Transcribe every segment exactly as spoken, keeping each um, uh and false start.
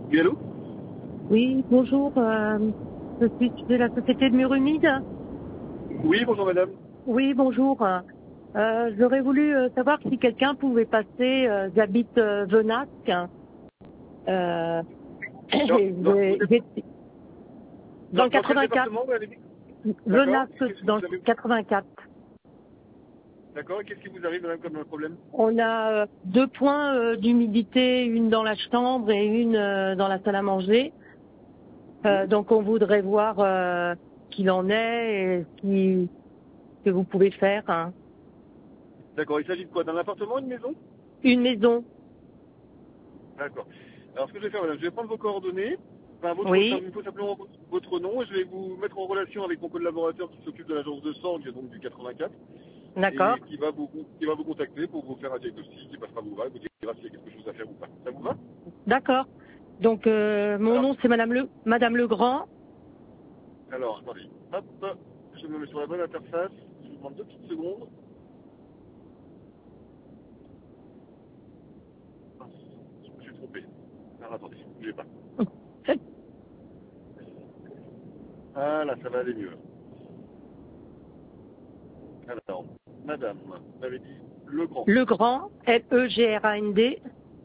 Oui, allô? Oui, bonjour. Euh, je suis de la société de murs humides. Oui, bonjour madame. Oui, bonjour. Euh, J'aurais voulu euh, savoir si quelqu'un pouvait passer. Euh, J'habite euh, Venasque. Euh, Non, non, vous j'ai- êtes j'ai- dans dans, le dans quel quatre-vingt-quatre. département vous allez dire? D'accord. Et Venasque, qu'est-ce que dans le vous avez? quatre-vingt-quatre. D'accord. Et qu'est-ce qui vous arrive madame comme un problème? On a euh, deux points euh, d'humidité, une dans la chambre et une euh, dans la salle à manger. Euh, Mhm. donc on voudrait voir euh, ce qu'il en est et ce qui- ce que vous pouvez faire. Hein. D'accord. Il s'agit de quoi? D'un appartement, une maison? Une maison. D'accord. Alors ce que je vais faire madame, je vais prendre vos coordonnées. Enfin, votre, ça Oui, me faut simplement votre votre nom et je vais vous mettre en relation avec mon collaborateur qui s'occupe de l'agence de Sorgue, donc du quatre-vingt-quatre, d'accord. et qui va vous, qui va vous contacter pour vous faire un diagnostic, qui passera vous voir et vous dira s'il y a quelque chose à faire ou pas. Ça vous va? D'accord. Donc euh, mon Alors, nom c'est Madame Le Madame Legrand. alors, attendez. Hop, je me mets sur la bonne interface. Je vous demande deux petites secondes. Mince, je me suis trompé. Alors attendez, ne bougez pas. Ah là, ça va aller mieux. Alors, madame, vous m'avez dit Legrand. Legrand, L E G R A N D,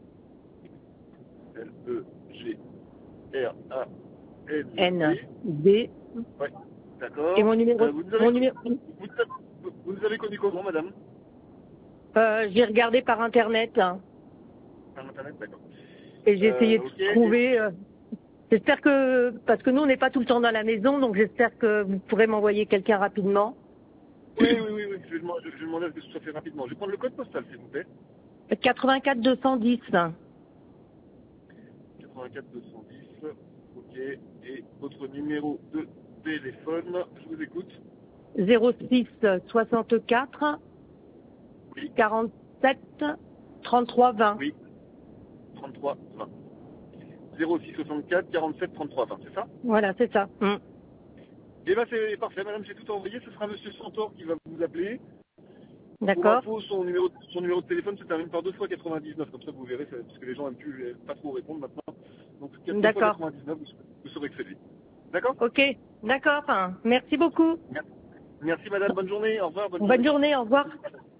N L-E-G-R-A-N-D. D. Ouais, Et d'accord. mon numéro Euh, vous, nous avez, mon con- numéro vous, nous avez, vous nous avez connu comment, madame? euh, j'ai regardé par internet hein, Par internet, d'accord. et j'ai essayé Euh, de ok, et... trouver. euh, j'espère que parce que nous on n'est pas tout le temps dans la maison, donc j'espère que vous pourrez m'envoyer quelqu'un rapidement. Oui, oui, oui, oui. Je vais demander, je vais demander à ce que ce soit fait rapidement. Je vais prendre le code postal, s'il vous plaît. quatre-vingt-quatre deux cent dix quatre-vingt-quatre deux cent dix. Ok. Et votre numéro de téléphone, je vous écoute. zéro six soixante-quatre Oui, quarante-sept trente-trois vingt. oui. trente-trois vingt. zéro six soixante-quatre quarante-sept trente-trois vingt, c'est ça? Voilà, c'est ça. Mm. Eh bien, c'est parfait, madame, j'ai tout envoyé. Ce sera monsieur Santor qui va vous appeler. Pour D'accord. info, son numéro, son numéro de téléphone se termine par deux fois quatre-vingt-dix-neuf. Comme ça, vous verrez, c'est- parce que les gens aiment plus, aiment pas trop répondre maintenant. Donc, deux fois D'accord. quatre-vingt-dix-neuf, vous, vous saurez que c'est lui. D'accord? Ok. D'accord. Merci beaucoup. Merci, Merci, madame. Bonne journée. Au revoir. Bonne Bonne journée. journée, au revoir.